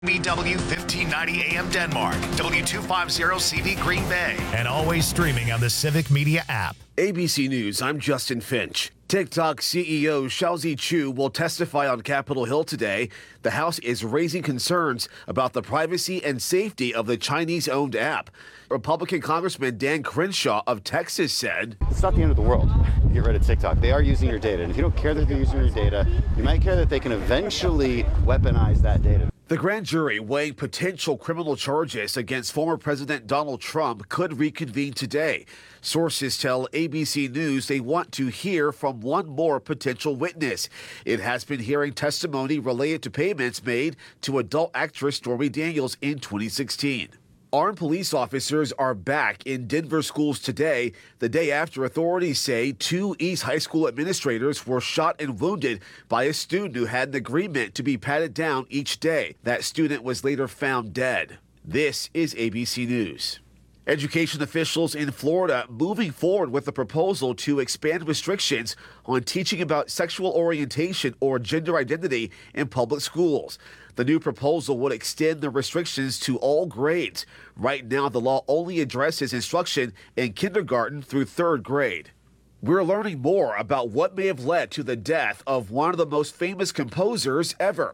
BW 1590 AM Denmark, W250CV Green Bay, and always streaming on the Civic Media app. ABC News, I'm Justin Finch. TikTok CEO Xiaozi Chu will testify on Capitol Hill today. The House is raising concerns about the privacy and safety of the Chinese-owned app. Republican Congressman Dan Crenshaw of Texas said, "It's not the end of the world. Get rid of TikTok. They are using your data. And if you don't care that they're using your data, you might care that they can eventually weaponize that data." The grand jury weighing potential criminal charges against former President Donald Trump could reconvene today. Sources tell ABC News they want to hear from one more potential witness. It has been hearing testimony related to payments made to adult actress Stormy Daniels in 2016. Armed police officers are back in Denver schools today, the day after authorities say 2 East High School administrators were shot and wounded by a student who had an agreement to be patted down each day. That student was later found dead. This is ABC News. Education officials in Florida moving forward with a proposal to expand restrictions on teaching about sexual orientation or gender identity in public schools. The new proposal would extend the restrictions to all grades. Right now, the law only addresses instruction in kindergarten through 3rd grade. We're learning more about what may have led to the death of one of the most famous composers ever.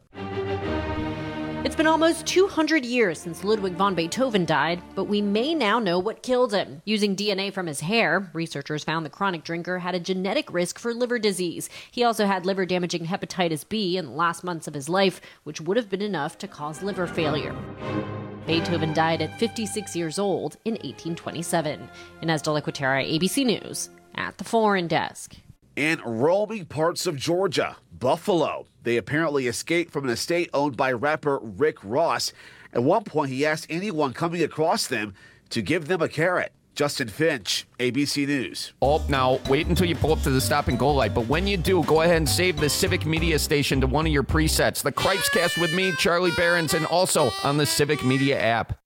It's been almost 200 years since Ludwig van Beethoven died, but we may now know what killed him. Using DNA from his hair, researchers found the chronic drinker had a genetic risk for liver disease. He also had liver-damaging hepatitis B in the last months of his life, which would have been enough to cause liver failure. Beethoven died at 56 years old in 1827. Inez de la Quatera, ABC News, at the Foreign Desk. And roaming parts of Georgia, Buffalo. They apparently escaped from an estate owned by rapper Rick Ross. At one point, he asked anyone coming across them to give them a carrot. Justin Finch, ABC News. Oh, now, wait until you pull up to the stop and go light. But when you do, go ahead and save the Civic Media station to one of your presets. The Cripes Cast with me, Charlie Behrens, and also on the Civic Media app.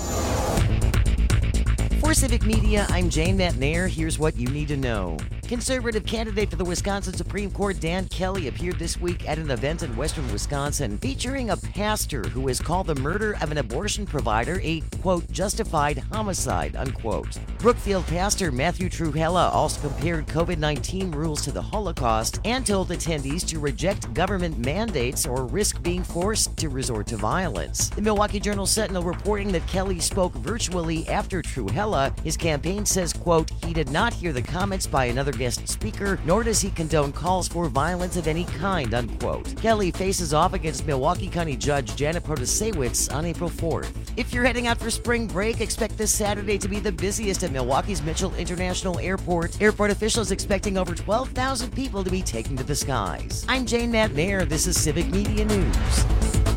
For Civic Media, I'm Jane McNair. Here's what you need to know. Conservative candidate for the Wisconsin Supreme Court Dan Kelly appeared this week at an event in western Wisconsin featuring a pastor who has called the murder of an abortion provider a, quote, justified homicide, unquote. Brookfield pastor Matthew Trewhella also compared COVID-19 rules to the Holocaust and told attendees to reject government mandates or risk being forced to resort to violence. The Milwaukee Journal-Sentinel reporting that Kelly spoke virtually after Trewhella. His campaign says, quote, he did not hear the comments by another guest speaker, nor does he condone calls for violence of any kind, unquote. Kelly faces off against Milwaukee County Judge Janet Protasewicz on April 4th. If you're heading out for spring break, expect this Saturday to be the busiest at Milwaukee's Mitchell International Airport. Airport officials expecting over 12,000 people to be taken to the skies. I'm Jane McNair. This is Civic Media News.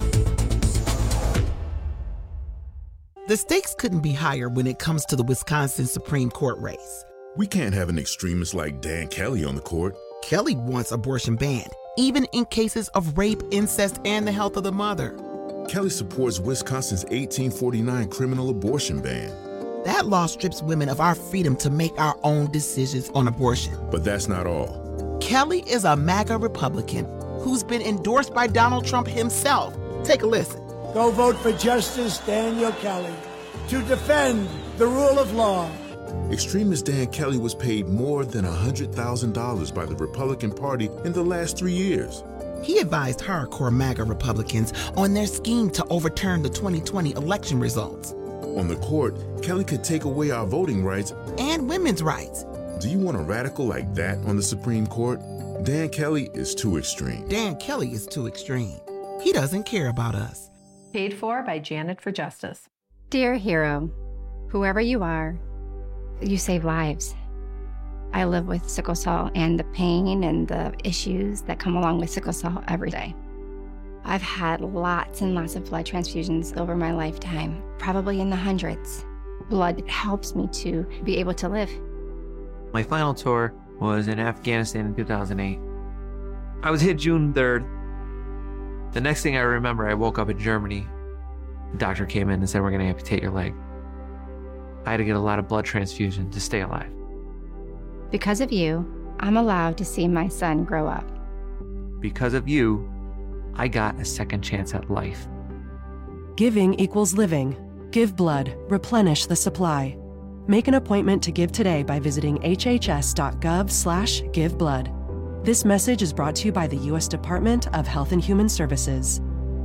The stakes couldn't be higher when it comes to the Wisconsin Supreme Court race. We can't have an extremist like Dan Kelly on the court. Kelly wants abortion banned, even in cases of rape, incest, and the health of the mother. Kelly supports Wisconsin's 1849 criminal abortion ban. That law strips women of our freedom to make our own decisions on abortion. But that's not all. Kelly is a MAGA Republican who's been endorsed by Donald Trump himself. Take a listen. Go vote for Justice Daniel Kelly to defend the rule of law. Extremist Dan Kelly was paid more than $100,000 by the Republican Party in the last 3 years. He advised hardcore MAGA Republicans on their scheme to overturn the 2020 election results. On the court, Kelly could take away our voting rights and women's rights. Do you want a radical like that on the Supreme Court? Dan Kelly is too extreme. Dan Kelly is too extreme. He doesn't care about us. Paid for by Janet for Justice. Dear hero, whoever you are, you save lives. I live with sickle cell and the pain and the issues that come along with sickle cell every day. I've had lots and lots of blood transfusions over my lifetime, probably in the hundreds. Blood helps me to be able to live. My final tour was in Afghanistan in 2008. I was hit June 3rd. The next thing I remember, I woke up in Germany. The doctor came in and said, we're going to amputate your leg. I had to get a lot of blood transfusion to stay alive. Because of you, I'm allowed to see my son grow up. Because of you, I got a second chance at life. Giving equals living. Give blood. Replenish the supply. Make an appointment to give today by visiting hhs.gov/giveblood. This message is brought to you by the U.S. Department of Health and Human Services.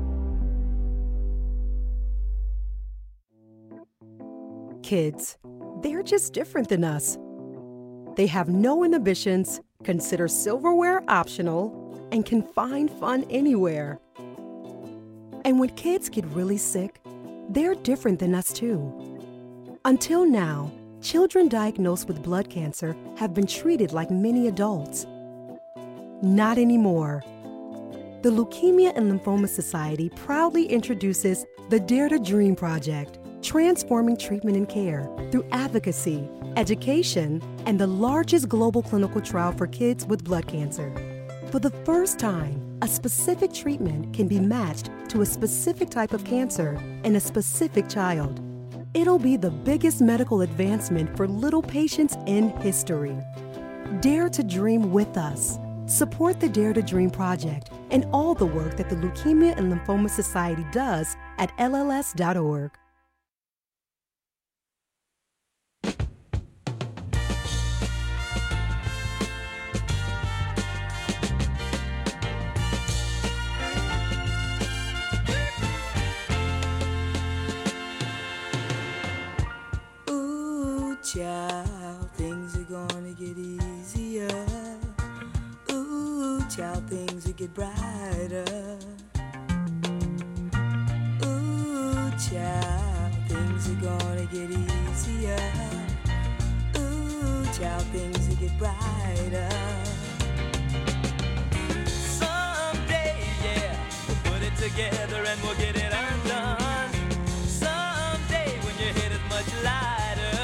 Kids, they're just different than us. They have no inhibitions, consider silverware optional, and can find fun anywhere. And when kids get really sick, they're different than us too. Until now, children diagnosed with blood cancer have been treated like many adults. Not anymore. The Leukemia and Lymphoma Society proudly introduces the Dare to Dream Project, transforming treatment and care through advocacy, education, and the largest global clinical trial for kids with blood cancer. For the first time, a specific treatment can be matched to a specific type of cancer in a specific child. It'll be the biggest medical advancement for little patients in history. Dare to dream with us. Support the Dare to Dream Project and all the work that the Leukemia and Lymphoma Society does at LLS.org. Ooh, child, things are gonna get easier. Ooh, child, things will get brighter. Ooh, child, things are gonna get easier. Ooh, child, things will get brighter. Someday, yeah, we'll put it together and we'll get it undone. Someday, when your head is much lighter.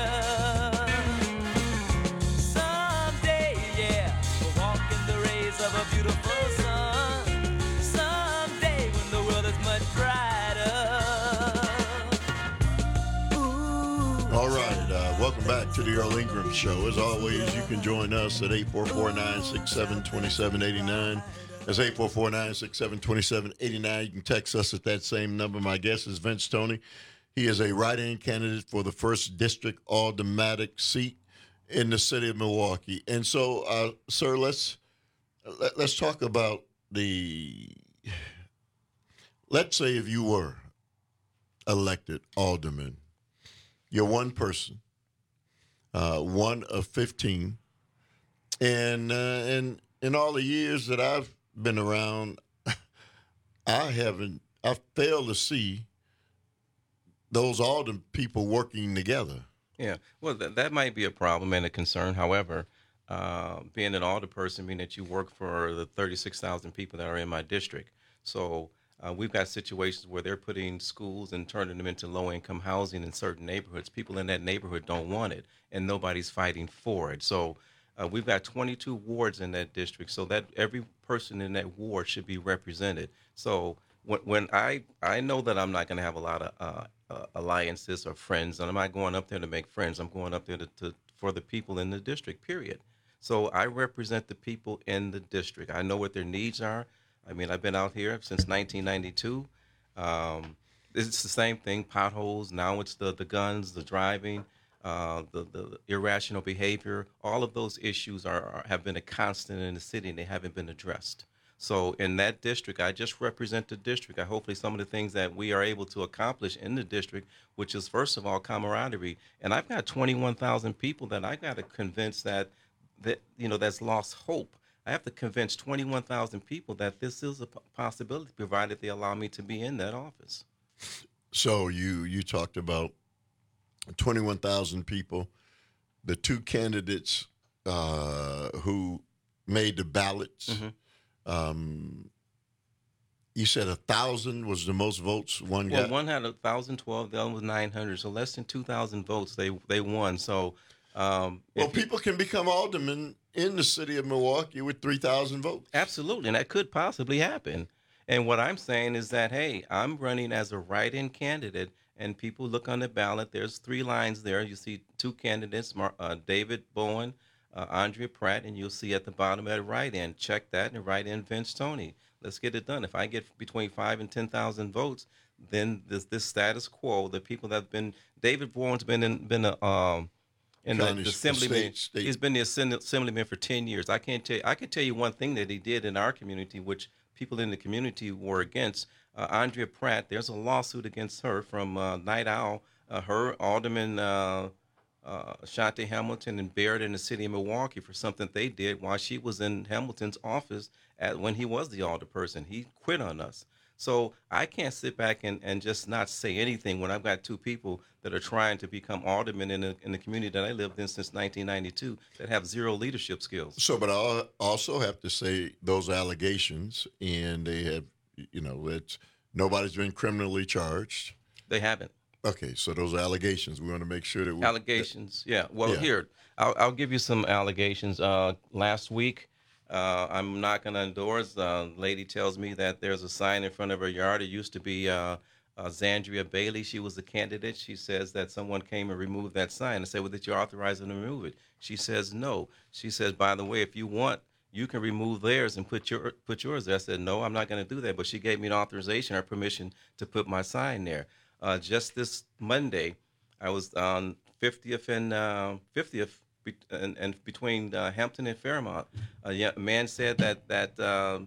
Someday, yeah, we'll walk in the rays of a beautiful sun. Someday, when the world is much brighter. All right, welcome back to the Earl Ingram Show. As always, you can join us at 844-967-2789. That's 844-967-2789. You can text us at that same number. My guest is Vince Toney. He is a write-in candidate for the 1st District Aldermanic seat in the city of Milwaukee. And so, sir, let's talk about let's say if you were elected alderman, you're one person, one of 15, and in all the years that I've been around, I've failed to see those aldermen people working together. Yeah, well, that might be a problem and a concern. However, being an alderperson means that you work for the 36,000 people that are in my district. So we've got situations where they're putting schools and turning them into low-income housing in certain neighborhoods. People in that neighborhood don't want it, and nobody's fighting for it. So we've got 22 wards in that district, so that every person in that ward should be represented. So when I know that I'm not going to have a lot of alliances or friends, and I'm not going up there to make friends. I'm going up there for the people in the district, period. So I represent the people in the district. I know what their needs are. I mean, I've been out here since 1992. It's the same thing, potholes. Now it's the guns, the driving, the irrational behavior. All of those issues have been a constant in the city, and they haven't been addressed. So in that district, I just represent the district. Hopefully some of the things that we are able to accomplish in the district, which is, first of all, camaraderie. And I've got 21,000 people that I got to convince that that's lost hope. I have to convince 21,000 people that this is a possibility, provided they allow me to be in that office. So you talked about 21,000 people, the two candidates who made the ballots. Mm-hmm. You said 1,000 was the most votes one got? Well, one had 1,012, the other was 900, so less than 2,000 votes they won. So, people can become aldermen in the city of Milwaukee with 3,000 votes. Absolutely, and that could possibly happen. And what I'm saying is that, hey, I'm running as a write-in candidate, and people look on the ballot. There's 3 lines there. You see 2 candidates, David Bowen, Andrea Pratt, and you'll see at the bottom at write-in, check that and write in Vince Toney. Let's get it done. If I get between 5,000 and 10,000 votes, then this status quo, the people that've been, David Bowen's been in the assemblyman. He's been the assemblyman for 10 years. I can tell you one thing that he did in our community, which people in the community were against. Andrea Pratt, there's a lawsuit against her from Night Owl, her, Alderman Shante Hamilton and Barrett in the city of Milwaukee for something they did while she was in Hamilton's office when he was the alderperson. He quit on us. So I can't sit back and just not say anything when I've got two people that are trying to become aldermen in the community that I lived in since 1992 that have zero leadership skills. So, but I also have to say those allegations, and they have, it's nobody's been criminally charged. They haven't. Okay, so those allegations, we want to make sure that allegations. Yeah. Well, here I'll give you some allegations. Last week. I'm not going to endorse. Lady tells me that there's a sign in front of her yard. It used to be Zandria Bailey. She was the candidate. She says that someone came and removed that sign. I said, well, did you authorize them to remove it? She says, no. She says, by the way, if you want, you can remove theirs and put yours there. I said, no, I'm not going to do that. But she gave me an authorization or permission to put my sign there. Just this Monday, I was on 50th and 50th. And between Hampton and Fairmont, a man said that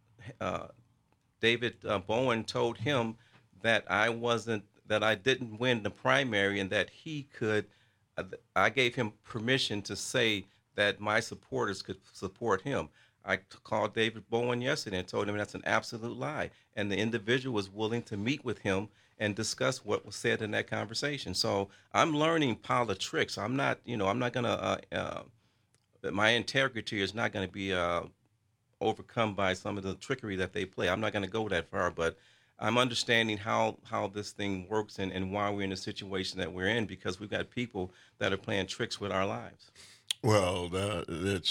David Bowen told him that I didn't win the primary, and that he could. I gave him permission to say that my supporters could support him. I called David Bowen yesterday and told him that's an absolute lie, and the individual was willing to meet with him and discuss what was said in that conversation. So I'm learning politics. I'm not going to, my integrity is not going to be overcome by some of the trickery that they play. I'm not going to go that far, but I'm understanding how this thing works and why we're in the situation that we're in, because we've got people that are playing tricks with our lives. Well, the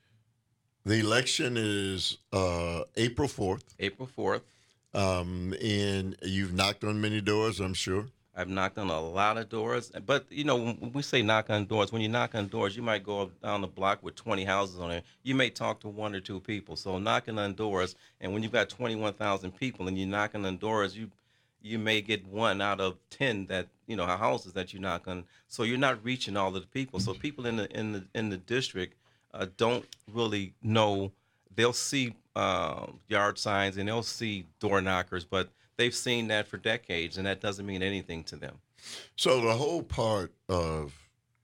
election is April 4th. April 4th. And you've knocked on many doors, I'm sure. I've knocked on a lot of doors. But, when we say knock on doors, when you knock on doors, you might go down the block with 20 houses on it. You may talk to one or two people. So knocking on doors, and when you've got 21,000 people and you're knocking on doors, you may get 1 out of 10 that, houses that you knock on. So you're not reaching all of the people. So people in the district don't really know. They'll see yard signs and they'll see door knockers, but they've seen that for decades, and that doesn't mean anything to them. So the whole part of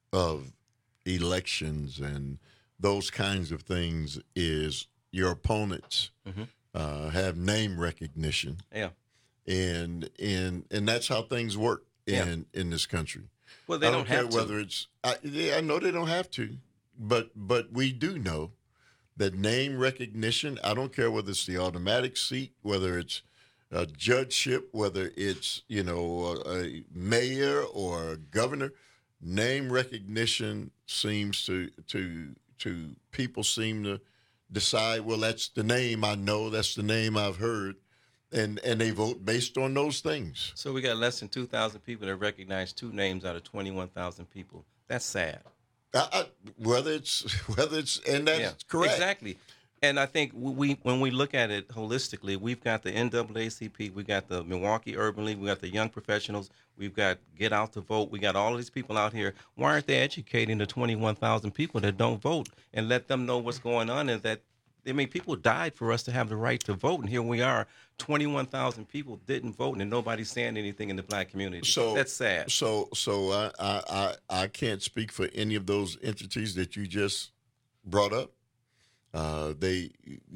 elections and those kinds of things is your opponents have name recognition. Yeah, and that's how things work in this country. Well, they don't care have to. whether it's. I know they don't have to, but we do know that name recognition, I don't care whether it's the automatic seat, whether it's a judgeship, whether it's, a mayor or a governor, name recognition seems to people seem to decide, well, that's the name I know, that's the name I've heard, and they vote based on those things. So we got less than 2,000 people that recognize 2 names out of 21,000 people. That's sad. Whether it's and that's correct. Exactly. And I think when we look at it holistically, we've got the NAACP, we got the Milwaukee Urban League, we got the young professionals, we've got Get Out to Vote, we got all of these people out here. Why aren't they educating the 21,000 people that don't vote and let them know what's going on? And that, people died for us to have the right to vote, and here we are, 21,000 people didn't vote, and nobody's saying anything in the black community. So that's sad. So I can't speak for any of those entities that you just brought up. They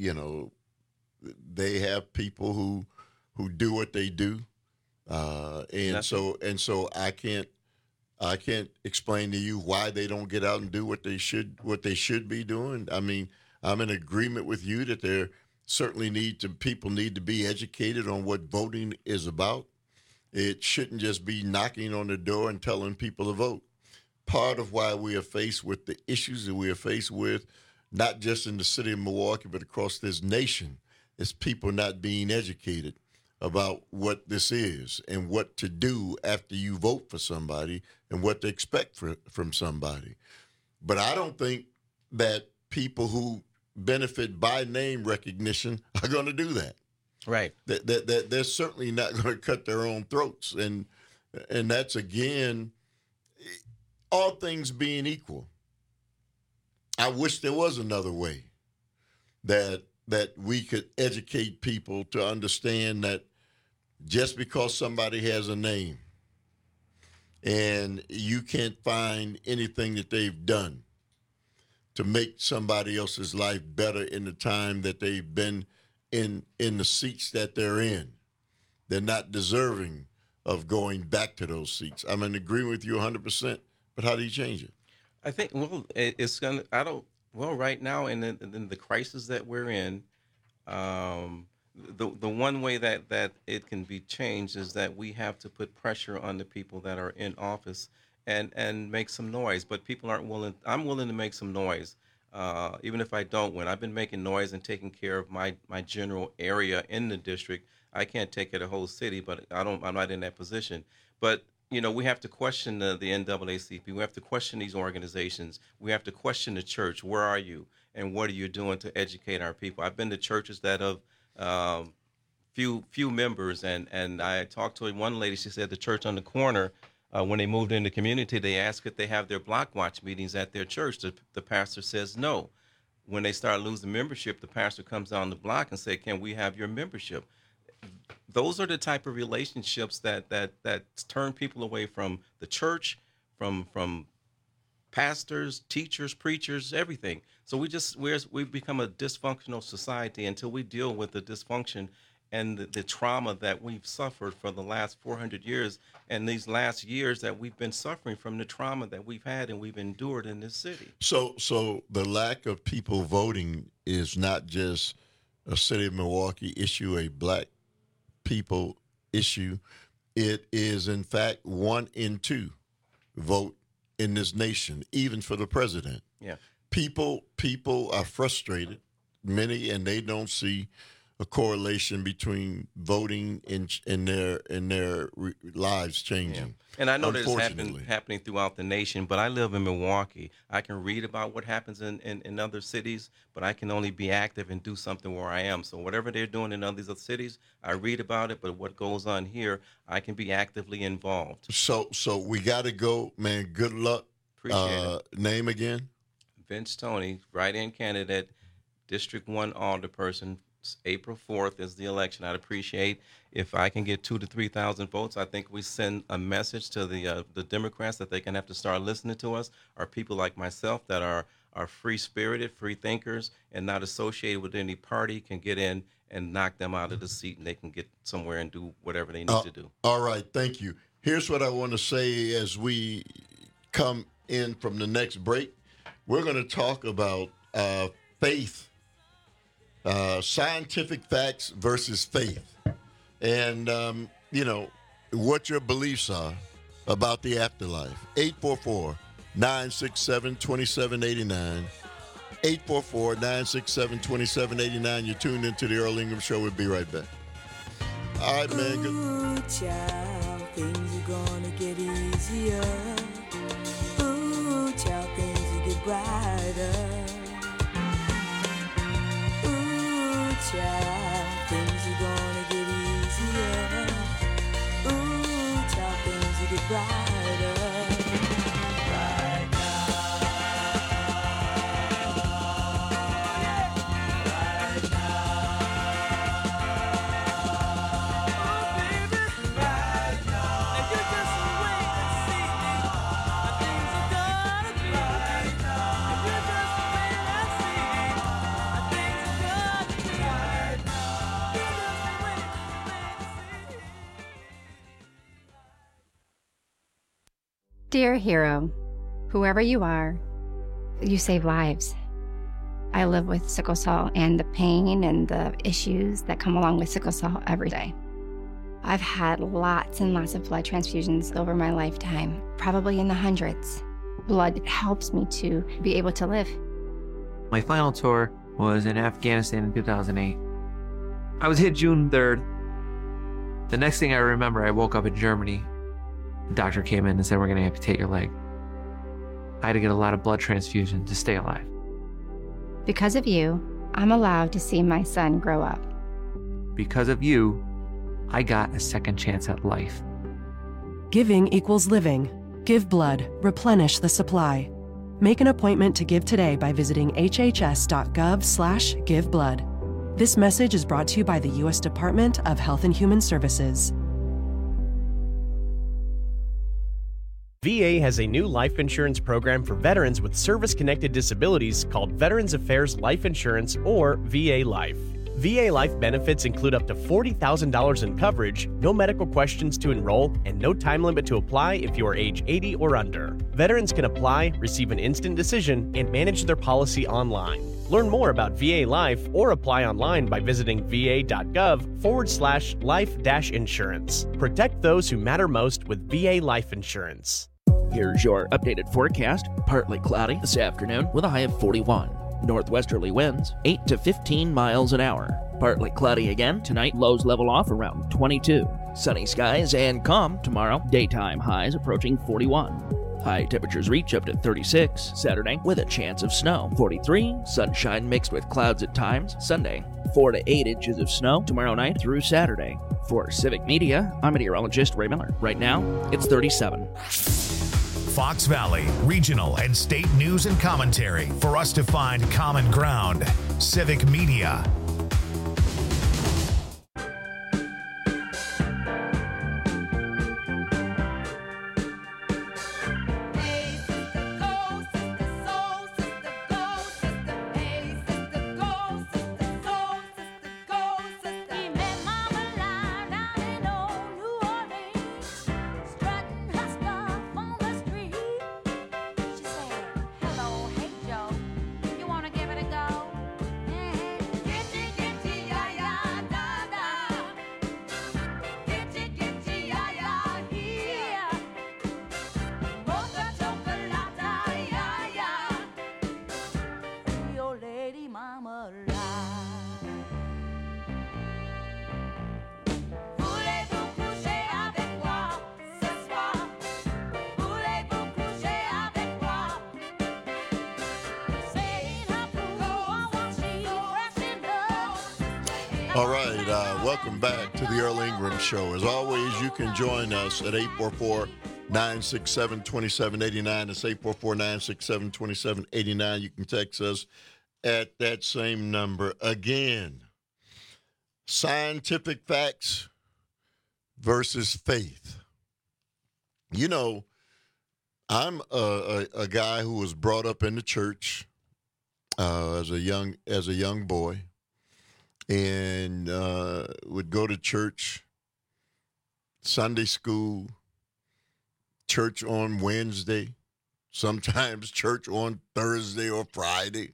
have people who do what they do, and so I can't explain to you why they don't get out and do what they should be doing. I mean, I'm in agreement with you that there certainly people need to be educated on what voting is about. It shouldn't just be knocking on the door and telling people to vote. Part of why we are faced with the issues that we are faced with, not just in the city of Milwaukee, but across this nation, is people not being educated about what this is and what to do after you vote for somebody and what to expect from somebody. But I don't think that people who benefit by name recognition are going to do that. Right. That they're certainly not going to cut their own throats. And that's, again, all things being equal. I wish there was another way that we could educate people to understand that just because somebody has a name and you can't find anything that they've done to make somebody else's life better in the time that they've been in the seats that they're in, they're not deserving of going back to those seats. I'm in agreement with you 100%, but how do you change it? I think, well, it's going to, right now in the crisis that we're in, the one way that it can be changed is that we have to put pressure on the people that are in office and make some noise. But people aren't willing. I'm willing to make some noise, even if I don't win. I've been making noise and taking care of my general area in the district. I can't take care of the whole city, but I'm not in that position. But we have to question the NAACP. We have to question these organizations. We have to question the church. Where are you? And what are you doing to educate our people? I've been to churches that have few members, and I talked to one lady. She said the church on the corner, when they moved in the community, they asked if they have their block watch meetings at their church. The pastor says no. When they start losing membership, the pastor comes down the block and says, "Can we have your membership?" Those are the type of relationships that turn people away from the church, from pastors, teachers, preachers, everything. So we've become a dysfunctional society until we deal with the dysfunction and the trauma that we've suffered for the last 400 years, and these last years that we've been suffering from the trauma that we've had and we've endured in this city. So the lack of people voting is not just a city of Milwaukee issue, a black people issue. It is, in fact, 1 in 2 vote in this nation, even for the president. Yeah. People are frustrated, many, and they don't see a correlation between voting and their lives changing. Yeah. And I know that it's happening throughout the nation, but I live in Milwaukee. I can read about what happens in other cities, but I can only be active and do something where I am. So whatever they're doing in other cities, I read about it, but what goes on here, I can be actively involved. So we got to go, man. Good luck. Appreciate it. Name again? Vince Toney, write-in candidate, District 1 alderperson. April 4th is the election. I'd appreciate if I can get 2,000 to 3,000 votes. I think we send a message to the Democrats that they can have to start listening to us, or people like myself that are free-spirited, free thinkers, and not associated with any party can get in and knock them out of the seat, and they can get somewhere and do whatever they need to do. All right, thank you. Here's what I want to say as we come in from the next break. We're going to talk about faith. Scientific facts versus faith, and what your beliefs are about the afterlife. 844-967-2789. 844-967-2789. You're tuned into the Earl Ingram Show. We'll be right back. All right, man. Ooh, child, things are gonna get easier. Ooh, child, things will get brighter. Child, things are gonna get easier. Ooh, child, things will get brighter. Right now. Right now. Oh, baby. Right now. If you just wait and see how things are gonna be. Right now. If you just wait and see how things are gonna be. Dear hero, whoever you are, you save lives. I live with sickle cell and the pain and the issues that come along with sickle cell every day. I've had lots and lots of blood transfusions over my lifetime, probably in the hundreds. Blood helps me to be able to live. My final tour was in Afghanistan in 2008. I was hit June 3rd. The next thing I remember, I woke up in Germany. The doctor came in and said, "We're going to amputate your leg." I had to get a lot of blood transfusion to stay alive. Because of you, I'm allowed to see my son grow up. Because of you, I got a second chance at life. Giving equals living. Give blood. Replenish the supply. Make an appointment to give today by visiting hhs.gov/giveblood. This message is brought to you by the U.S. Department of Health and Human Services. VA has a new life insurance program for veterans with service-connected disabilities called Veterans Affairs Life Insurance, or VA Life. VA Life benefits include up to $40,000 in coverage, no medical questions to enroll, and no time limit to apply if you are age 80 or under. Veterans can apply, receive an instant decision, and manage their policy online. Learn more about VA Life or apply online by visiting va.gov/life-insurance. Protect those who matter most with VA Life Insurance. Here's your updated forecast. Partly cloudy this afternoon with a high of 41. Northwesterly winds 8 to 15 miles an hour. Partly cloudy again tonight. Lows level off around 22. Sunny skies and calm tomorrow. Daytime highs approaching 41. High temperatures reach up to 36 Saturday with a chance of snow. 43. Sunshine mixed with clouds at times. Sunday. 4 to 8 inches of snow tomorrow night through Saturday. For Civic Media, I'm meteorologist Ray Miller. Right now, it's 37. Fox Valley, regional and state news and commentary for us to find common ground. Civic Media. All right, welcome back to the Earl Ingram Show. As always, you can join us at 844-967-2789. That's 844-967-2789. You can text us at that same number. Again, scientific facts versus faith. You know, I'm a guy who was brought up in the church as a young boy. And would go to church, Sunday school, church on Wednesday, sometimes church on Thursday or Friday,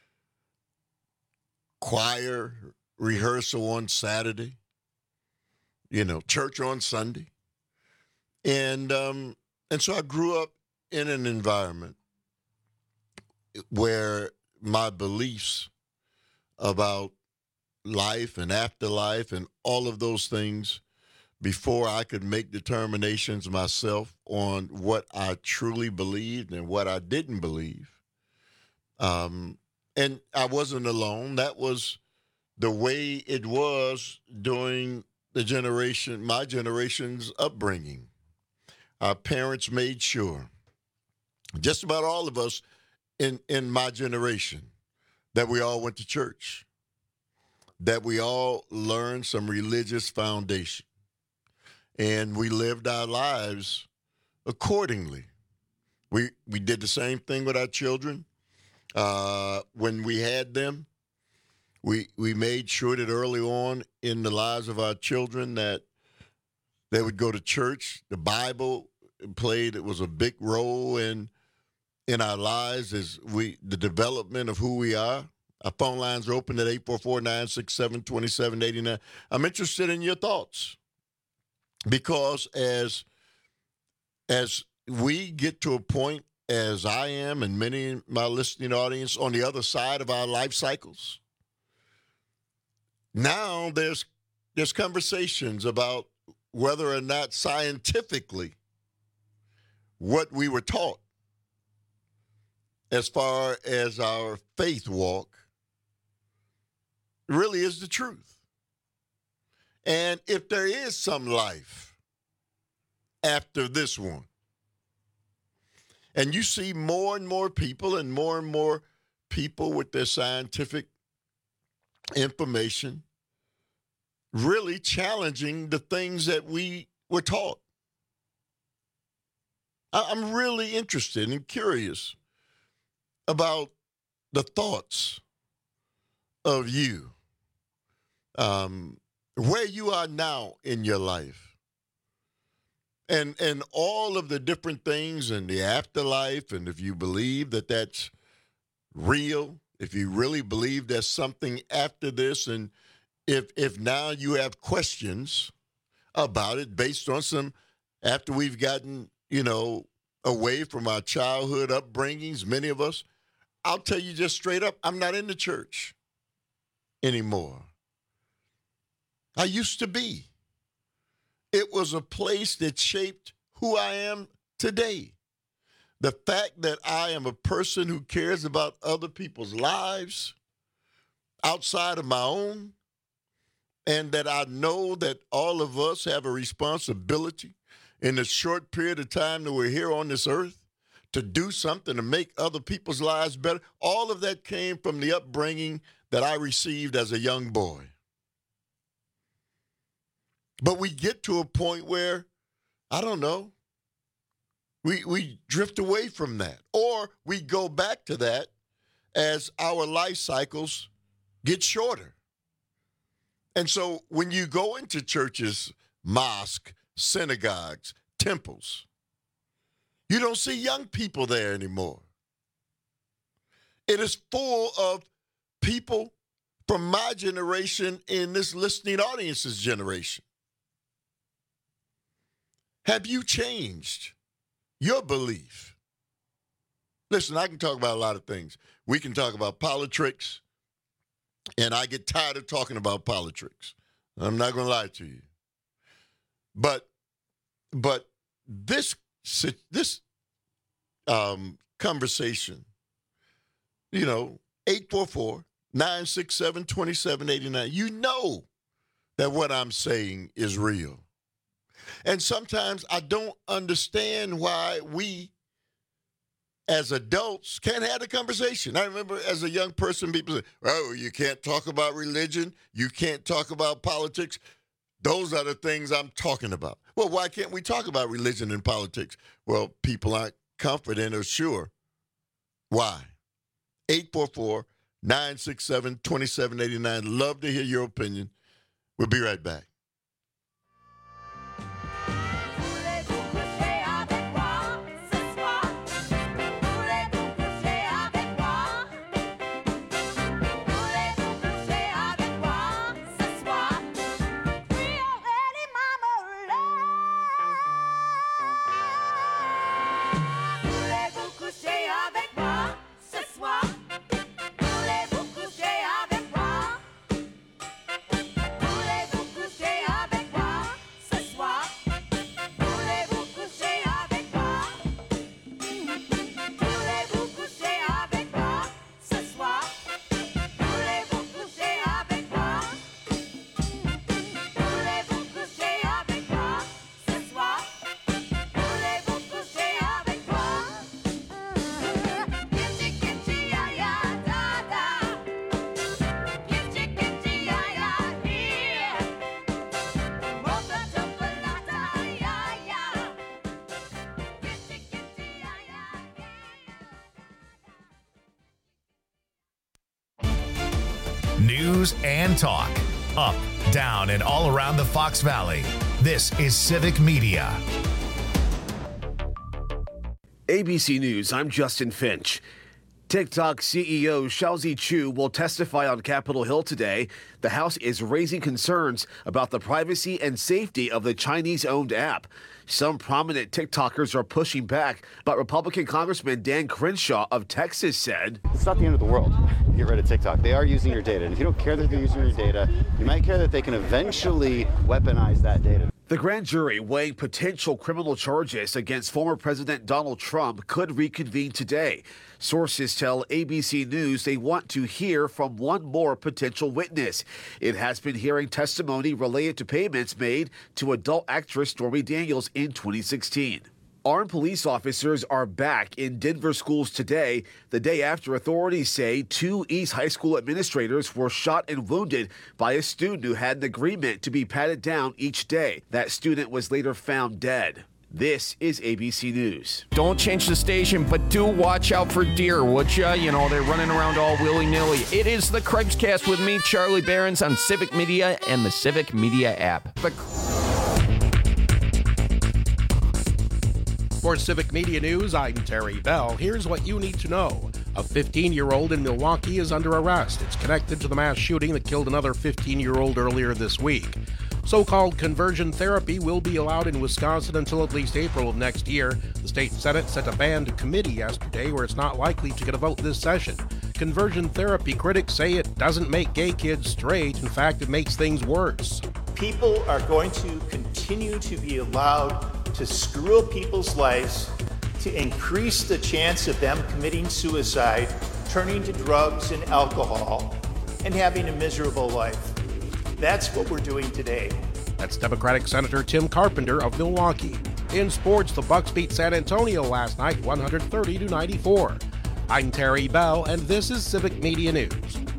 choir rehearsal on Saturday, church on Sunday. And so I grew up in an environment where my beliefs about life and afterlife and all of those things, before I could make determinations myself on what I truly believed and what I didn't believe. And I wasn't alone. That was the way it was during my generation's upbringing. Our parents made sure, just about all of us in my generation, that we all went to church, that we all learned some religious foundation, and we lived our lives accordingly. We did the same thing with our children. When we had them, we made sure that early on in the lives of our children that they would go to church. The Bible was a big role in our lives as the development of who we are. Our phone lines are open at 844-967-2789. I'm interested in your thoughts because as we get to a point, as I am and many in my listening audience, on the other side of our life cycles, now there's conversations about whether or not scientifically what we were taught as far as our faith walk really is the truth. And if there is some life after this one, and you see more and more people with their scientific information really challenging the things that we were taught. I'm really interested and curious about the thoughts of you, where you are now in your life, and all of the different things in the afterlife, and if you believe that that's real, if you really believe there's something after this, and if now you have questions about it based on some, after we've gotten, away from our childhood upbringings, many of us, I'll tell you just straight up, I'm not in the church anymore. I used to be. It was a place that shaped who I am today. The fact that I am a person who cares about other people's lives outside of my own, and that I know that all of us have a responsibility in the short period of time that we're here on this earth to do something to make other people's lives better. All of that came from the upbringing that I received as a young boy. But we get to a point where, I don't know, we drift away from that. Or we go back to that as our life cycles get shorter. And so when you go into churches, mosques, synagogues, temples, you don't see young people there anymore. It is full of people from my generation and this listening audience's generation. Have you changed your belief? Listen, I can talk about a lot of things. We can talk about politics, and I get tired of talking about politics. I'm not going to lie to you. But this conversation, 844-967-2789, you know that what I'm saying is real. And sometimes I don't understand why we, as adults, can't have a conversation. I remember as a young person, people say, oh, you can't talk about religion. You can't talk about politics. Those are the things I'm talking about. Well, why can't we talk about religion and politics? Well, people aren't confident or sure. Why? 844-967-2789. Love to hear your opinion. We'll be right back. News and talk. Up, down, and all around the Fox Valley. This is Civic Media. ABC News, I'm Justin Finch. TikTok CEO Xiaozi Chu will testify on Capitol Hill today. The House is raising concerns about the privacy and safety of the Chinese-owned app. Some prominent TikTokers are pushing back, but Republican Congressman Dan Crenshaw of Texas said, it's not the end of the world. You get rid of TikTok. They are using your data. And if you don't care that they're using your data, you might care that they can eventually weaponize that data. The grand jury weighing potential criminal charges against former President Donald Trump could reconvene today. Sources tell ABC News they want to hear from one more potential witness. It has been hearing testimony related to payments made to adult actress Stormy Daniels in 2016. Armed police officers are back in Denver schools today, the day after authorities say 2 East High School administrators were shot and wounded by a student who had an agreement to be patted down each day. That student was later found dead. This is ABC News. Don't change the station, but do watch out for deer, would ya? You know, they're running around all willy-nilly. It is the Cripescast with me, Charlie Behrens, on Civic Media and the Civic Media app. For Civic Media News, I'm Terry Bell. Here's what you need to know. A 15-year-old in Milwaukee is under arrest. It's connected to the mass shooting that killed another 15-year-old earlier this week. So-called conversion therapy will be allowed in Wisconsin until at least April of next year. The state Senate set a banned committee yesterday where it's not likely to get a vote this session. Conversion therapy critics say it doesn't make gay kids straight. In fact, it makes things worse. People are going to continue to be allowed to screw up people's lives, to increase the chance of them committing suicide, turning to drugs and alcohol, and having a miserable life. That's what we're doing today. That's Democratic Senator Tim Carpenter of Milwaukee. In sports, the Bucks beat San Antonio last night 130-94. I'm Terry Bell, and this is Civic Media News.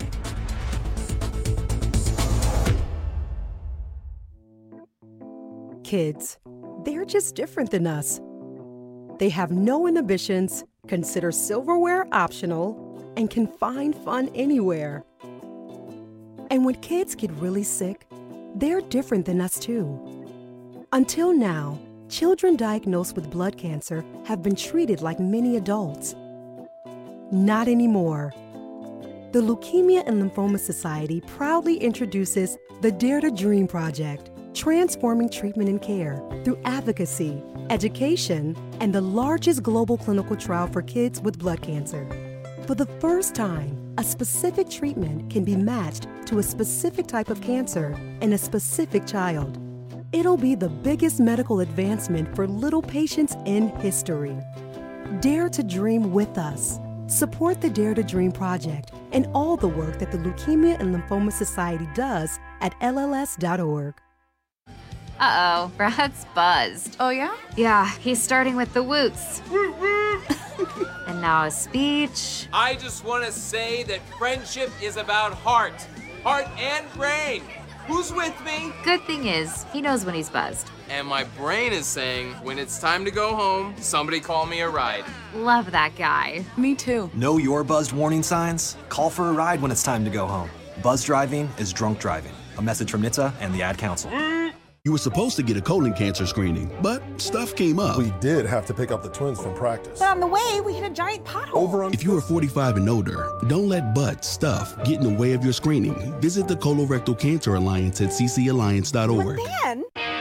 Kids, they're just different than us. They have no inhibitions, consider silverware optional, and can find fun anywhere. And when kids get really sick, they're different than us too. Until now, children diagnosed with blood cancer have been treated like many adults. Not anymore. The Leukemia and Lymphoma Society proudly introduces the Dare to Dream Project, transforming treatment and care through advocacy, education, and the largest global clinical trial for kids with blood cancer. For the first time, a specific treatment can be matched to a specific type of cancer in a specific child. It'll be the biggest medical advancement for little patients in history. Dare to dream with us. Support the Dare to Dream Project and all the work that the Leukemia and Lymphoma Society does at LLS.org. Uh-oh, Brad's buzzed. Oh, yeah? Yeah, he's starting with the woots. And now a speech. I just want to say that friendship is about heart and brain. Who's with me? Good thing is, he knows when he's buzzed. And my brain is saying, when it's time to go home, somebody call me a ride. Love that guy. Me too. Know your buzzed warning signs? Call for a ride when it's time to go home. Buzz driving is drunk driving. A message from NHTSA and the Ad Council. You were supposed to get a colon cancer screening, but stuff came up. We did have to pick up the twins from practice. But on the way, we hit a giant pothole. If you are 45 and older, don't let butt stuff get in the way of your screening. Visit the Colorectal Cancer Alliance at ccalliance.org. But then...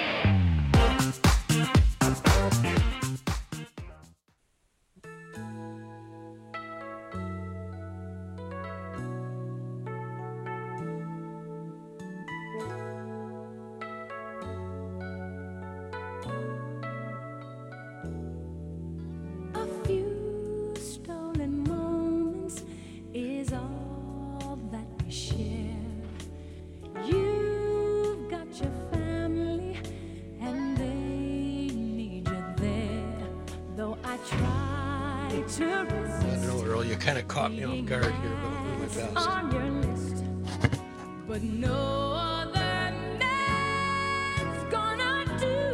kind of caught me off guard here, but I'll do my best. On your list, but no other man's gonna do.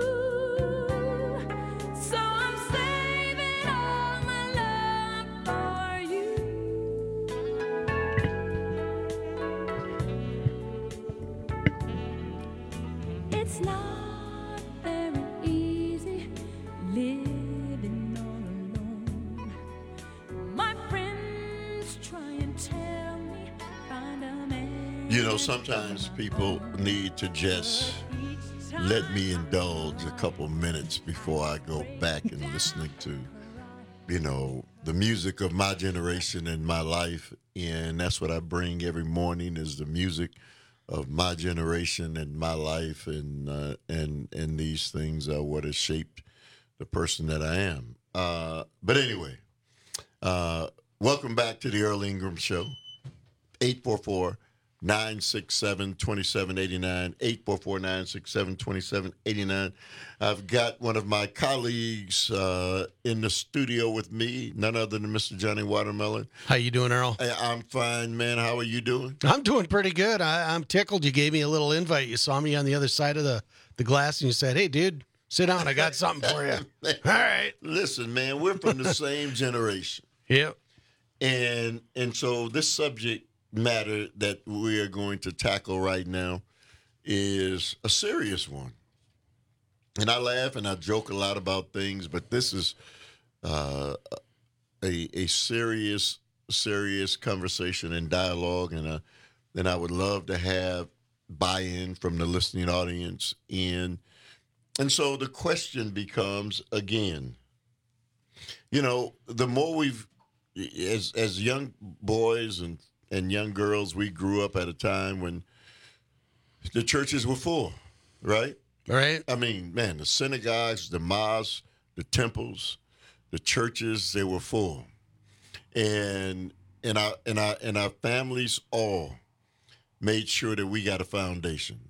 So I'm saving all my love for you. It's not very easy living all alone. My friends try and tell me find a man. You know, sometimes people need to just let me indulge a couple minutes before I go back and listening to, you know, the music of my generation and my life. And that's what I bring every morning is the music my generation and my life, and these things are what has shaped the person that I am. But anyway, welcome back to the Earl Ingram Show. 844-967-2789. 844-967-2789. I've got one of my colleagues in the studio with me, none other than Mr. Johnny Watermelon. How you doing, Earl? I'm fine, man. How are you doing? I'm doing pretty good. I'm tickled. You gave me a little invite. You saw me on the other side of the glass, and you said, "Hey, dude, sit down. I got something for you." All right. Listen, man, we're from the same generation. Yep. And so this subject matter that we are going to tackle right now is a serious one. And I laugh and I joke a lot about things, but this is a serious conversation and dialogue, and I would love to have buy-in from the listening audience. And so the question becomes, again, the more we've, as young boys and young girls, we grew up at a time when the churches were full, right? Right. I mean, man, the synagogues, the mosques, the temples, the churches, they were full. And our families all made sure that we got a foundation.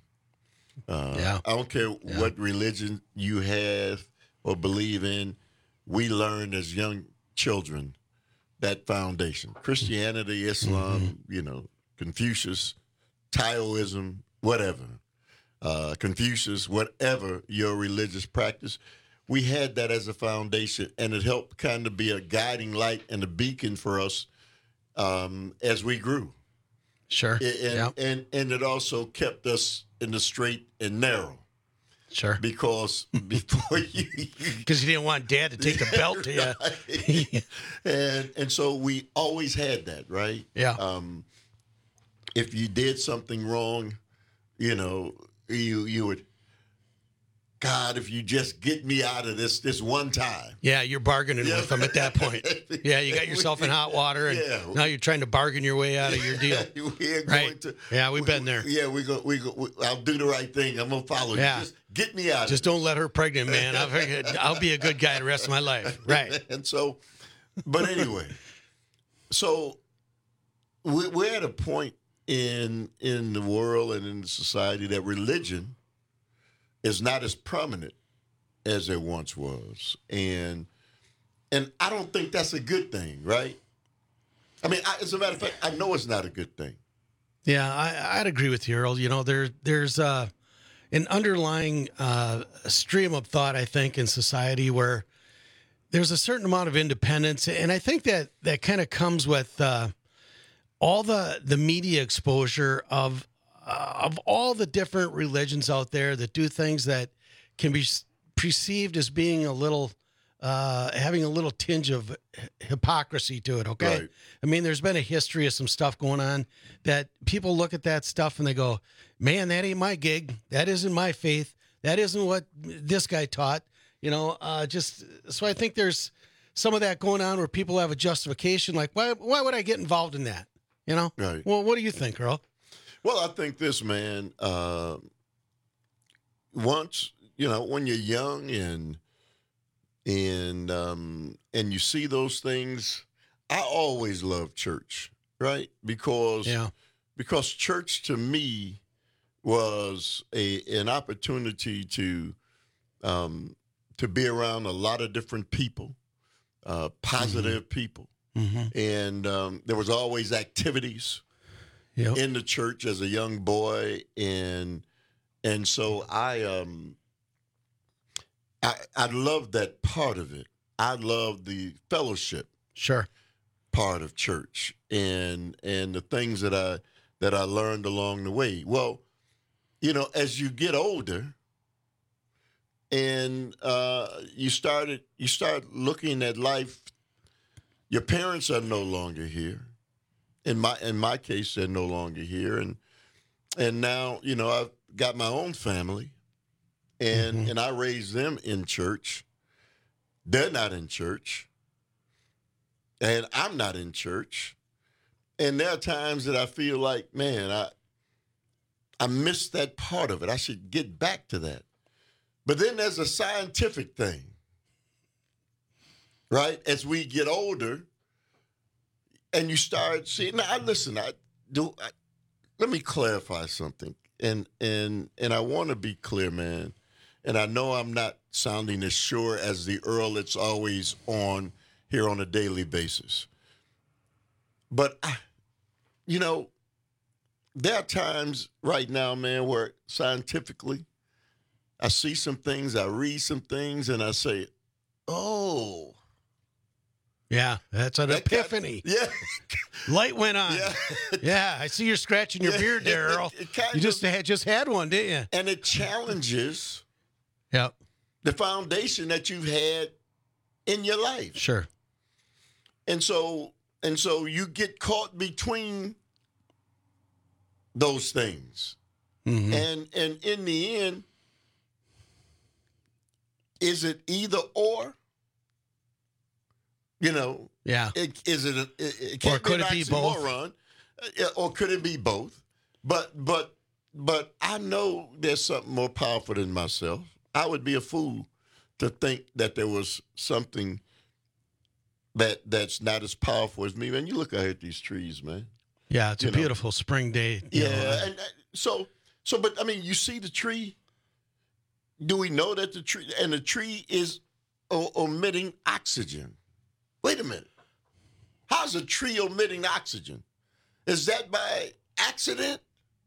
I don't care what religion you have or believe in, we learned as young children that foundation. Christianity, Islam, Confucius, Taoism, whatever. Confucius, whatever your religious practice, we had that as a foundation, and it helped kind of be a guiding light and a beacon for us as we grew. Sure. And it also kept us in the straight and narrow. Sure. Because before you didn't want Dad to take the belt to you. and so we always had that, right? Yeah. If you did something wrong, you would, God, if you just get me out of this one time. Yeah, you're bargaining with them at that point. Yeah, you got yourself in hot water, and now you're trying to bargain your way out of your deal. We've been there. Yeah, I'll do the right thing. I'm gonna follow you. Just get me out. Just don't let her pregnant, man. I'll be a good guy the rest of my life. Right. And so, but anyway, so we're at a point in the world and in the society that religion is not as prominent as it once was. And I don't think that's a good thing, right? I mean, as a matter of fact, I know it's not a good thing. Yeah, I'd agree with you, Earl. There's an underlying stream of thought, I think, in society where there's a certain amount of independence. And I think that kind of comes with all the media exposure of all the different religions out there that do things that can be perceived as being a little, having a little tinge of hypocrisy to it, okay? Right. I mean, there's been a history of some stuff going on that people look at that stuff and they go, man, that ain't my gig. That isn't my faith. That isn't what this guy taught. So I think there's some of that going on where people have a justification, like, why would I get involved in that? Right. Well, what do you think, Earl? Well, I think this, man, once, when you're young and you see those things, I always loved church, right? Because church to me was an opportunity to be around a lot of different people, positive people. Mm-hmm. And there was always activities in the church as a young boy, and so I love that part of it. I love the fellowship part of church and the things that I learned along the way. Well, as you get older and you start looking at life, your parents are no longer here. In my case, they're no longer here, and now I've got my own family, and I raised them in church. They're not in church, and I'm not in church, and there are times that I feel like, man, I missed that part of it. I should get back to that. But then there's a scientific thing, right? As we get older, and you start seeing. Now, let me clarify something, and I want to be clear, man. And I know I'm not sounding as sure as the Earl that's always on here on a daily basis. But, there are times right now, man, where scientifically I see some things, I read some things, and I say, oh. Yeah, that's an epiphany. Light went on. Yeah, I see you're scratching your beard there, Earl. You just had one, didn't you? And it challenges the foundation that you've had in your life. Sure. And so you get caught between those things. Mm-hmm. And in the end, is it either or? Yeah. It can't could be it an be both? oxymoron, or could it be both? But I know there's something more powerful than myself. I would be a fool to think that there was something that's not as powerful as me. Man, you look out at these trees, man. Yeah, it's a beautiful spring day. And but I mean, you see the tree. Do we know that the tree is omitting oxygen? Wait a minute. How's a tree omitting oxygen? Is that by accident?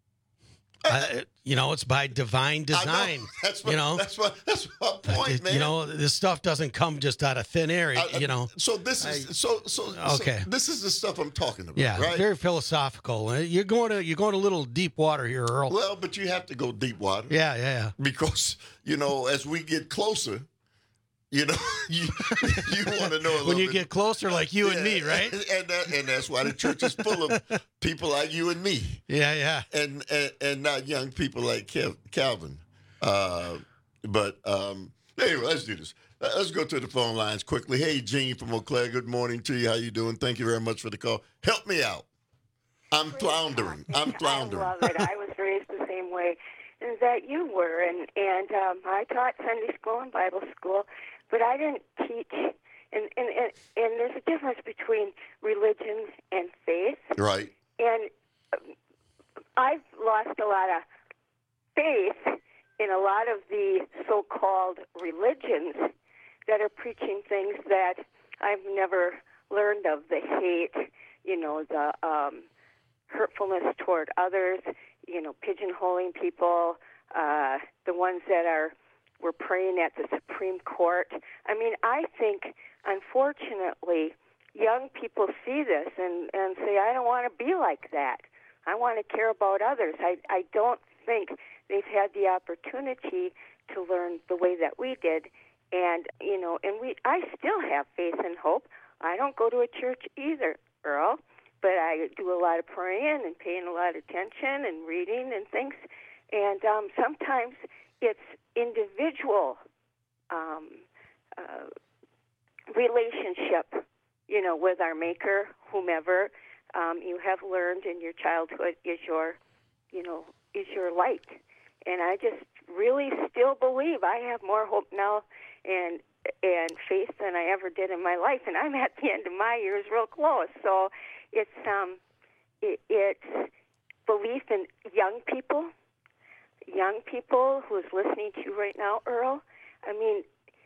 It's by divine design. That's my point, man. This stuff doesn't come just out of thin air. So this is okay. This is the stuff I'm talking about. Yeah, right? Very philosophical. You're going to a little deep water here, Earl. Well, but you have to go deep water. Yeah. Because as we get closer, you want to know a little when you bit. get closer, like you and me, right? And that's why the church is full of people like you and me. Yeah. And not young people like Calvin. But anyway, let's do this. Let's go to the phone lines quickly. Hey, Gene from Eau Claire, good morning to you. How you doing? Thank you very much for the call. Help me out. I'm floundering. I love it. I was raised the same way that you were, and I taught Sunday school and Bible school, but I didn't teach. And there's a difference between religion and faith. Right. And I've lost a lot of faith in a lot of the so-called religions that are preaching things that I've never learned of. The hate, the hurtfulness toward others, pigeonholing people, the ones that were praying at the Supreme Court. I mean, I think, unfortunately, young people see this and say, I don't want to be like that. I want to care about others. I don't think they've had the opportunity to learn the way that we did. And, I still have faith and hope. I don't go to a church either, Earl, but I do a lot of praying and paying a lot of attention and reading and things. And sometimes it's individual relationship, with our Maker, whomever you have learned in your childhood is your light. And I just really still believe I have more hope now and faith than I ever did in my life. And I'm at the end of my years real close. So it's belief in young people who's listening to you right now, Earl. I mean,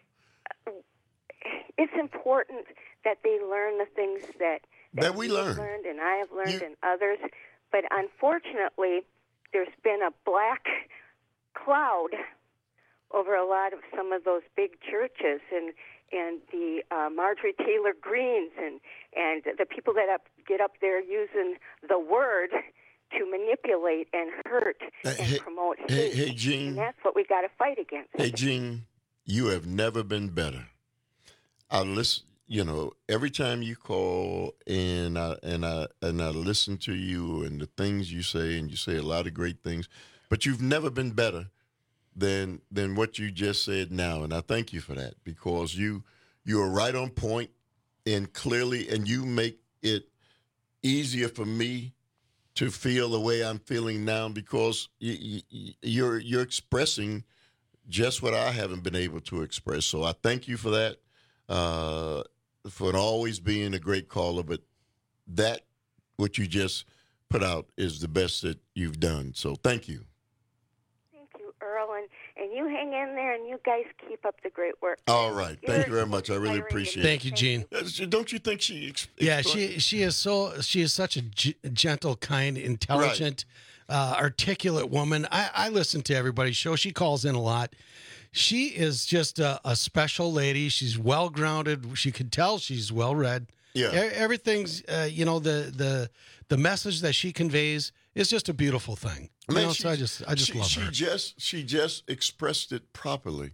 it's important that they learn the things that we learned and I have learned and others. But unfortunately, there's been a black cloud over a lot of some of those big churches and the Marjorie Taylor Greens and the people that get up there using the word to manipulate and hurt and promote hate. Hey, Gene. And that's what we got to fight against. Hey, Gene, you have never been better. I listen. Every time you call and I listen to you and the things you say, and you say a lot of great things, but you've never been better than what you just said now, and I thank you for that because you are right on point and clearly, and you make it easier for me to feel the way I'm feeling now because you're expressing just what I haven't been able to express. So I thank you for that, for always being a great caller. But that, what you just put out, is the best that you've done. So thank you. Thank you, Earl. And you hang in there, and you guys keep up the great work. All right. Thank you very much. I really appreciate it. Thank you, Gene. Don't you think she... Yeah, she is such a gentle, kind, intelligent, articulate woman. I listen to everybody's show. She calls in a lot. She is just a special lady. She's well-grounded. She can tell she's well-read. Yeah. Everything's, the message that she conveys is just a beautiful thing. So I just love her. She just expressed it properly.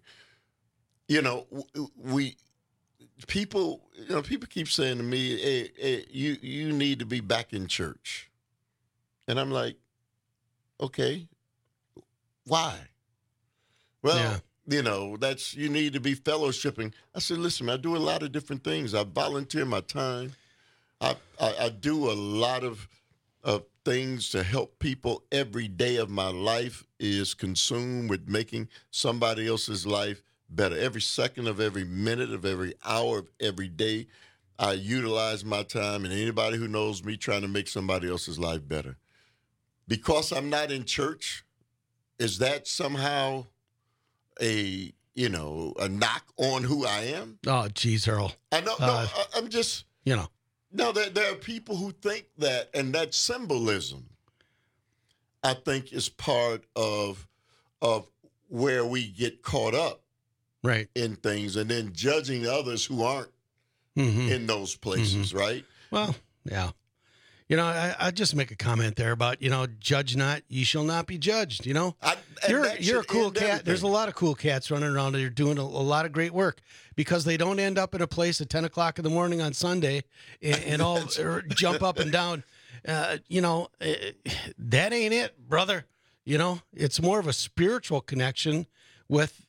People keep saying to me, hey, you need to be back in church. And I'm like, okay, why? Well, that's, you need to be fellowshipping. I said, listen, I do a lot of different things. I volunteer my time. I do a lot of things to help people. Every day of my life is consumed with making somebody else's life better. Every second of every minute of every hour of every day, I utilize my time, and anybody who knows me, trying to make somebody else's life better. Because I'm not in church, is that somehow a knock on who I am? Oh, geez, Earl. I know. I'm just, No, there are people who think that, and that symbolism, I think, is part of where we get caught up in things, and then judging others who aren't in those places, right? Well, yeah. I just make a comment there about, judge not, ye shall not be judged, You're a cool cat. Everything. There's a lot of cool cats running around that are doing a lot of great work because they don't end up in a place at 10 o'clock in the morning on Sunday and all jump up and down. That ain't it, brother. It's more of a spiritual connection with,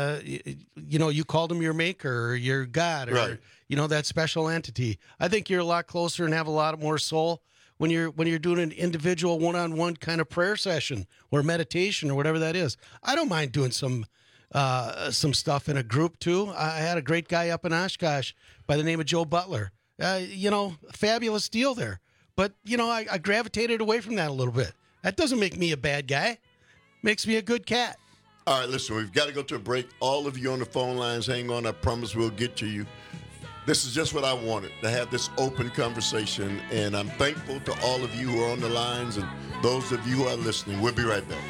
you called him your maker or your God or, that special entity. I think you're a lot closer and have a lot more soul when you're doing an individual one-on-one kind of prayer session or meditation or whatever that is. I don't mind doing some stuff in a group too. I had a great guy up in Oshkosh by the name of Joe Butler. Fabulous deal there. But, I gravitated away from that a little bit. That doesn't make me a bad guy. Makes me a good cat. All right, listen, we've got to go to a break. All of you on the phone lines, hang on. I promise we'll get to you. This is just what I wanted, to have this open conversation, and I'm thankful to all of you who are on the lines and those of you who are listening. We'll be right back.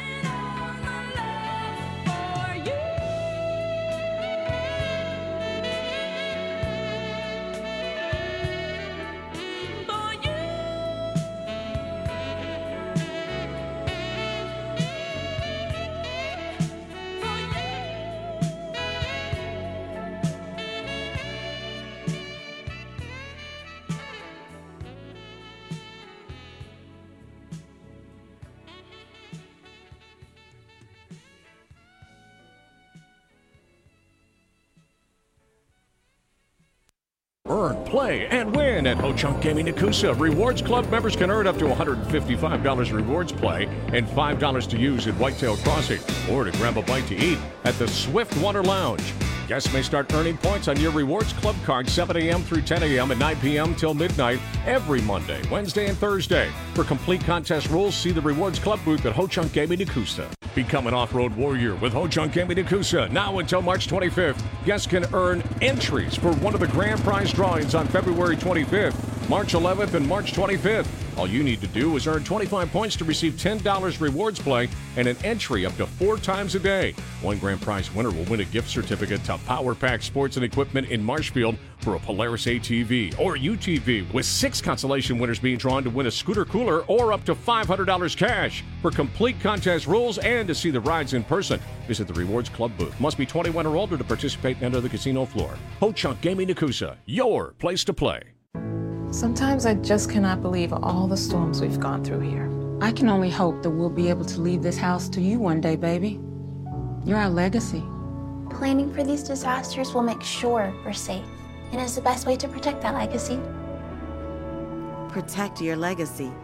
Earn, play, and win at Ho-Chunk Gaming Nakusa. Rewards Club members can earn up to $155 rewards play and $5 to use at Whitetail Crossing or to grab a bite to eat at the Swift Water Lounge. Guests may start earning points on your Rewards Club card 7 a.m. through 10 a.m. and 9 p.m. till midnight every Monday, Wednesday, and Thursday. For complete contest rules, see the Rewards Club booth at Ho-Chunk Gaming Nakusa. Become an off-road warrior with Ho-Chunk Gaming Nakusa. Now until March 25th, guests can earn entries for one of the grand prize drawings on February 25th, March 11th, and March 25th. All you need to do is earn 25 points to receive $10 rewards play and an entry up to 4 times a day. One grand prize winner will win a gift certificate to Power Pack Sports and Equipment in Marshfield for a Polaris ATV or UTV, with 6 consolation winners being drawn to win a scooter cooler or up to $500 cash. For complete contest rules and to see the rides in person, visit the Rewards Club booth. Must be 21 or older to participate and enter the casino floor. Ho-Chunk Gaming Nakusa, your place to play. Sometimes I just cannot believe all the storms we've gone through here. I can only hope that we'll be able to leave this house to you one day, baby. You're our legacy. Planning for these disasters will make sure we're safe, and is the best way to protect that legacy. Protect your legacy.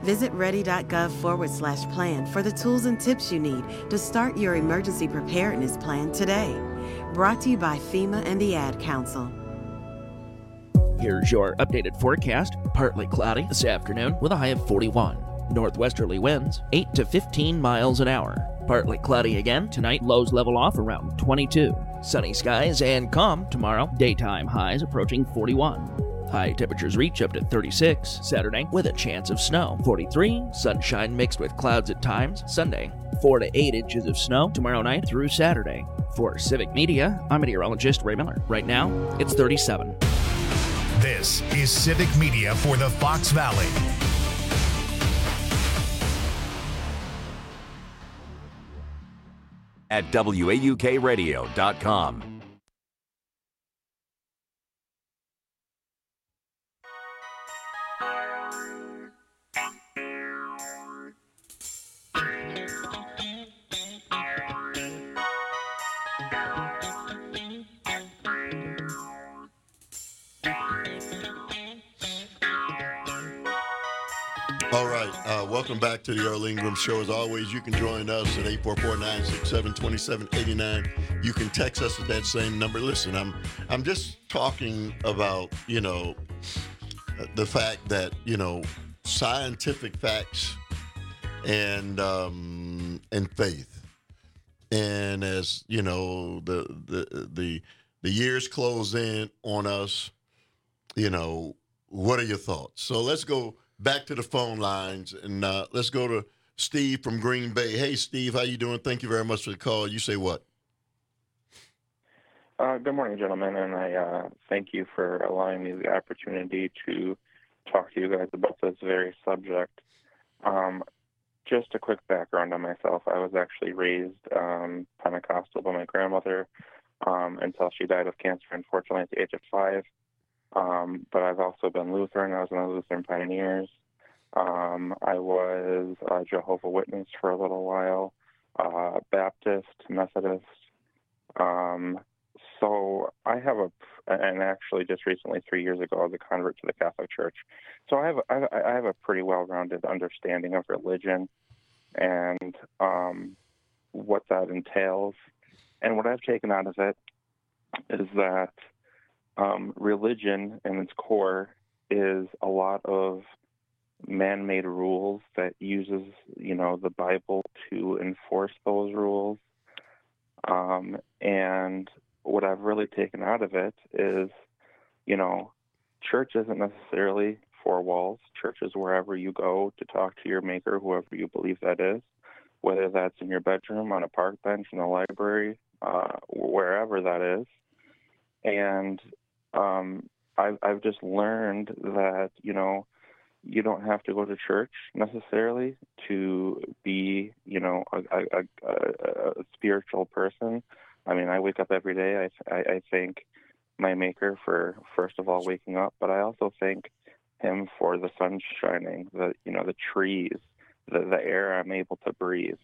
Visit ready.gov/plan for the tools and tips you need to start your emergency preparedness plan today. Brought to you by FEMA and the Ad Council. Here's your updated forecast. Partly cloudy this afternoon with a high of 41. Northwesterly winds 8 to 15 miles an hour. Partly cloudy again tonight. Lows level off around 22. Sunny skies and calm tomorrow. Daytime highs approaching 41. High temperatures reach up to 36 Saturday with a chance of snow. 43. Sunshine mixed with clouds at times. Sunday 4 to 8 inches of snow tomorrow night through Saturday. For Civic Media, I'm meteorologist Ray Miller. Right now, it's 37. This is Civic Media for the Fox Valley. At WAUKradio.com. All right, welcome back to the Earl Ingram Show. As always, you can join us at 844-967-2789. You can text us at that same number. Listen, I'm just talking about, the fact that, scientific facts and faith. And as, the years close in on us, what are your thoughts? So let's go back to the phone lines, and let's go to Steve from Green Bay. Hey, Steve, how you doing? Thank you very much for the call. You say what? Good morning, gentlemen, and I thank you for allowing me the opportunity to talk to you guys about this very subject. Just a quick background on myself. I was actually raised Pentecostal by my grandmother until she died of cancer, unfortunately, at the age of 5. But I've also been Lutheran. I was in the Lutheran Pioneers. I was a Jehovah's Witness for a little while, Baptist, Methodist. So I have and actually just recently, 3 years ago, I was a convert to the Catholic Church. So I have a pretty well-rounded understanding of religion and what that entails. And what I've taken out of it is that religion in its core is a lot of man-made rules that uses, the Bible to enforce those rules. And what I've really taken out of it is, church isn't necessarily 4 walls. Church is wherever you go to talk to your maker, whoever you believe that is, whether that's in your bedroom, on a park bench, in the library, wherever that is. And I've just learned that, you don't have to go to church necessarily to be, a spiritual person. I mean, I wake up every day. I thank my maker for, first of all, waking up, but I also thank him for the sun shining, the trees, the air I'm able to breathe.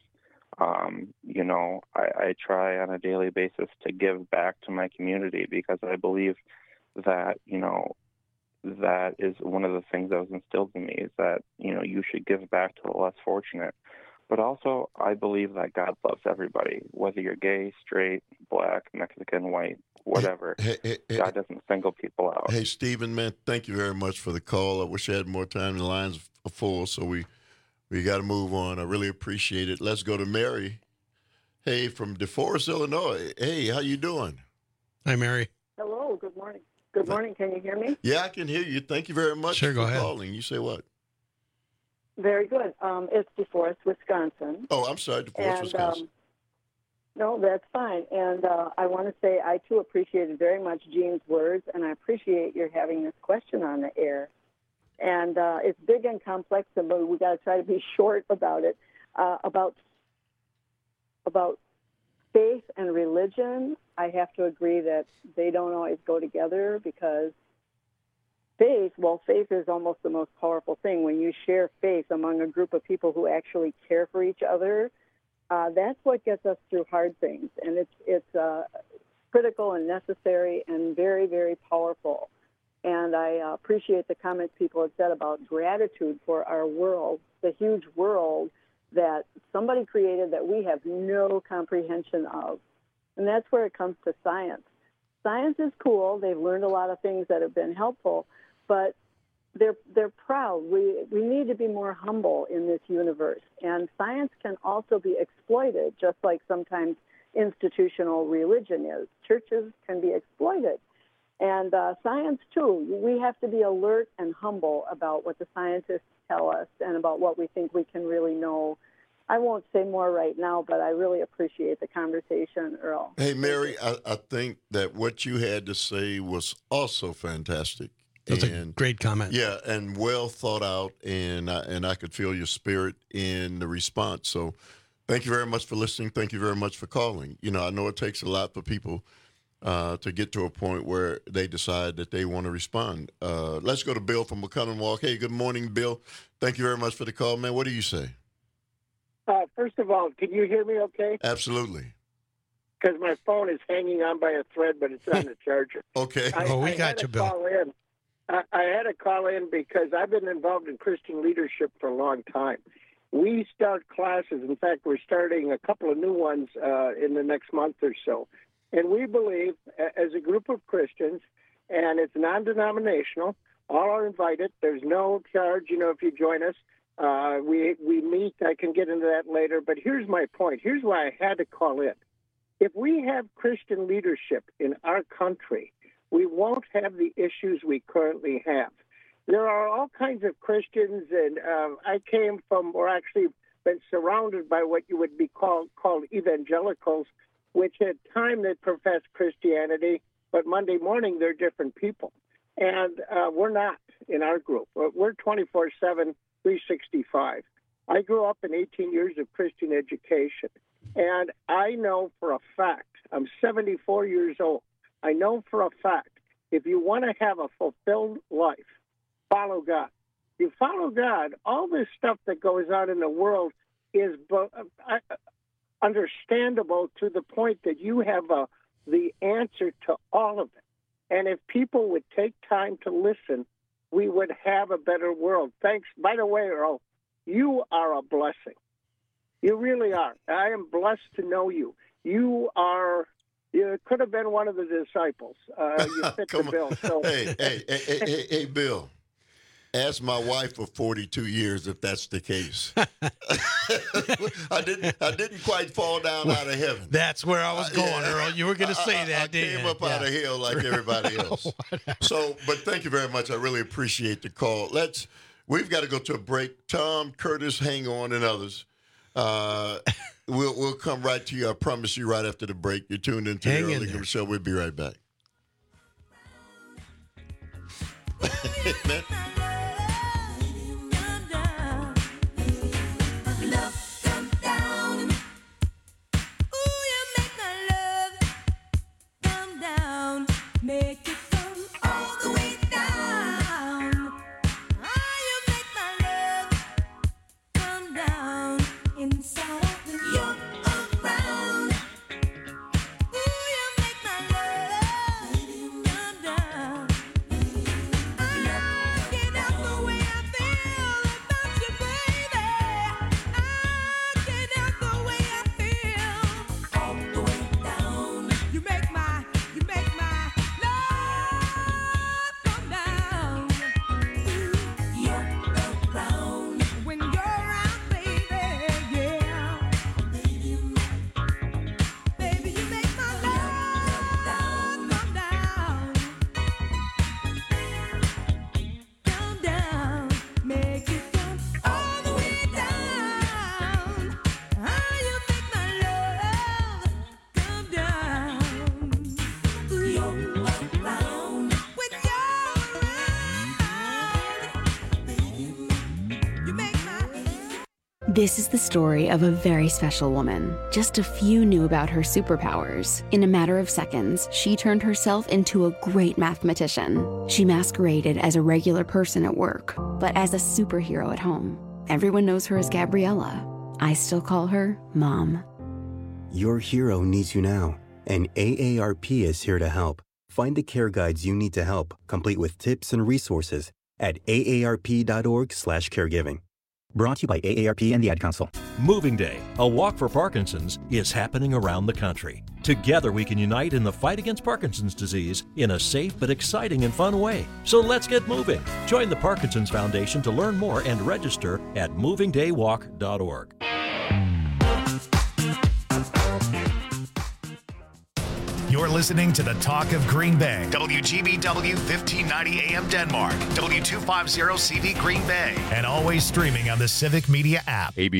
I try on a daily basis to give back to my community because I believe that, that is one of the things that was instilled in me is that, you should give back to the less fortunate. But also, I believe that God loves everybody, whether you're gay, straight, black, Mexican, white, whatever. God doesn't single people out. Hey, Stephen, man, thank you very much for the call. I wish I had more time. The lines are full, so we got to move on. I really appreciate it. Let's go to Mary. Hey, from DeForest, Illinois. Hey, how you doing? Hi, Mary. Hello, good morning. Good morning. Can you hear me? Yeah, I can hear you. Thank you very much go for ahead. calling. You say what? Very good. It's DeForest, Wisconsin. Oh, I'm sorry, DeForest, Wisconsin. No, that's fine. And I want to say I, too, appreciated very much Gene's words, and I appreciate your having this question on the air. And it's big and complex, and we got to try to be short about it. About faith and religion, I have to agree that they don't always go together because faith is almost the most powerful thing. When you share faith among a group of people who actually care for each other, that's what gets us through hard things. And it's critical and necessary and very, very powerful. And I appreciate the comments people have said about gratitude for our world, the huge world that somebody created that we have no comprehension of. And that's where it comes to science. Science is cool. They've learned a lot of things that have been helpful, but they're proud. We need to be more humble in this universe. And science can also be exploited, just like sometimes institutional religion is. Churches can be exploited. And science, too. We have to be alert and humble about what the scientists tell us and about what we think we can really know. I won't say more right now, but I really appreciate the conversation, Earl. Hey, Mary, I think that what you had to say was also fantastic. That's a great comment. Yeah, and well thought out, and I could feel your spirit in the response. So thank you very much for listening. Thank you very much for calling. You know, I know it takes a lot for people to get to a point where they decide that they want to respond. Let's go to Bill from McCullin Walk. Hey, good morning, Bill. Thank you very much for the call, man. What do you say? First of all, can you hear me okay? Absolutely. Because my phone is hanging on by a thread, but it's on the charger. Okay. We got you, Bill. I had to call in because I've been involved in Christian leadership for a long time. We start classes. In fact, we're starting a couple of new ones in the next month or so. And we believe, as a group of Christians, and it's non-denominational, all are invited. There's no charge, if you join us. We meet. I can get into that later. But here's my point. Here's why I had to call in. If we have Christian leadership in our country, we won't have the issues we currently have. There are all kinds of Christians, and I came from, or actually been surrounded by what you would be called evangelicals, which at time they profess Christianity, but Monday morning they're different people. And we're not in our group. We're 24/7, 365. I grew up in 18 years of Christian education, and I know for a fact, I'm 74 years old, I know for a fact, if you want to have a fulfilled life, follow God. You follow God, all this stuff that goes on in the world is understandable to the point that you have the answer to all of it. And if people would take time to listen, we would have a better world. Thanks. By the way, Earl, you are a blessing. You really are. I am blessed to know you. You could have been one of the disciples. You fit the bill. So. Hey, Bill. Ask my wife for 42 years if that's the case. I didn't quite fall down out of heaven. That's where I was going, Earl. You were going to say that, I came up out of hell like everybody else. But thank you very much. I really appreciate the call. We've got to go to a break. Tom, Curtis, hang on, and others. We'll come right to you. I promise you right after the break. You're tuned into the Earl Ingram Show. We'll be right back. Man. Make it come all the way down. You make my love come down inside of me. You're around. You make my love come down. I get out the way I feel about you, baby. I get out the way I feel all the way down. You make my This is the story of a very special woman. Just a few knew about her superpowers. In a matter of seconds, she turned herself into a great mathematician. She masqueraded as a regular person at work, but as a superhero at home. Everyone knows her as Gabriella. I still call her Mom. Your hero needs you now, and AARP is here to help. Find the care guides you need to help, complete with tips and resources at aarp.org/caregiving. Brought to you by AARP and the Ad Council. Moving Day, a walk for Parkinson's, is happening around the country. Together we can unite in the fight against Parkinson's disease in a safe but exciting and fun way. So let's get moving. Join the Parkinson's Foundation to learn more and register at movingdaywalk.org. You're listening to the Talk of Green Bay. WGBW 1590 AM Denmark. W250 CV Green Bay. And always streaming on the Civic Media app.